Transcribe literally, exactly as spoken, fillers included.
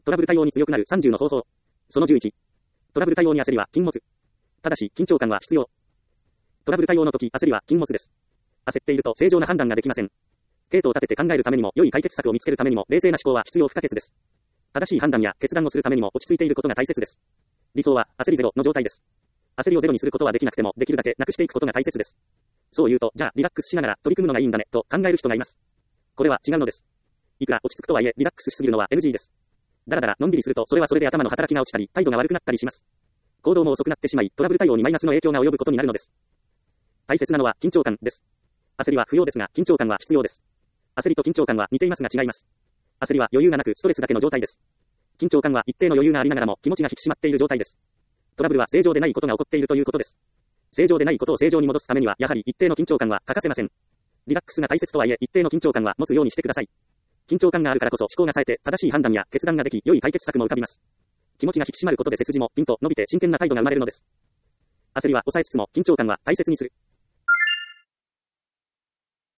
トラブル対応に強くなるさんじゅうの方法。そのじゅういち。トラブル対応に焦りは禁物。ただし、緊張感は必要。トラブル対応の時、焦りは禁物です。焦っていると正常な判断ができません。系統を立てて考えるためにも、良い解決策を見つけるためにも、冷静な思考は必要不可欠です。正しい判断や決断をするためにも落ち着いていることが大切です。理想は、焦りゼロの状態です。焦りをゼロにすることはできなくても、できるだけなくしていくことが大切です。そう言うと、じゃあ、リラックスしながら取り組むのがいいんだね、と考える人がいます。これは違うのです。いくら落ち着くとはいえ、リラックスしすぎるのは エヌジー です。だらだらのんびりすると、それはそれで頭の働きが落ちたり、態度が悪くなったりします。行動も遅くなってしまい、トラブル対応にマイナスの影響が及ぶことになるのです。大切なのは緊張感です。焦りは不要ですが、緊張感は必要です。焦りと緊張感は似ていますが違います。焦りは余裕がなくストレスだけの状態です。緊張感は一定の余裕がありながらも気持ちが引き締まっている状態です。トラブルは正常でないことが起こっているということです。正常でないことを正常に戻すためには、やはり一定の緊張感は欠かせません。リラックスが大切とはいえ、一定の緊張感は持つようにしてください。緊張感があるからこそ思考が冴えて、正しい判断や決断ができ、良い解決策も浮かびます。気持ちが引き締まることで背筋もピンと伸びて真剣な態度が生まれるのです。焦りは抑えつつも、緊張感は大切にする。